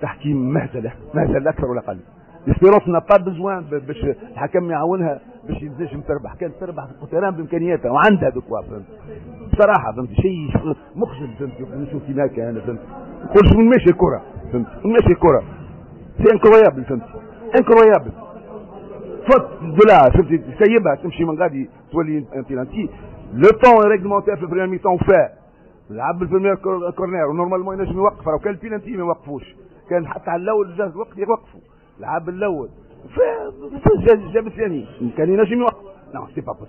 تحكيم مهزله اكثر ولا اقل. ليسبيرونس نا با بزوان باش الحكم يعاونها باش تنجم تربح، كانت تربح في القطران بامكانياتها وعندها دكوا، فهمت بصراحه، فهمت شيء مخجل، فهمت نشوف هناك انا، فهمت نقول شنو ماشي الكره، فهمت ماشي الكره سي انكرويابل، فهمت انكرويابل فوت دولا، فهمتي تسيبها تمشي من غادي تولي انتي لو طون ريغلمونتير في البريمير ميتون فات لعب البريمير كورنير ونورمالمون ينجم يوقف، راه كان البينالتي ما يوقفوش، كان حتى على الاول جاز الوقت يوقفوا، لعب الاول جاب الثاني كان ينجم يوقف، نو سي با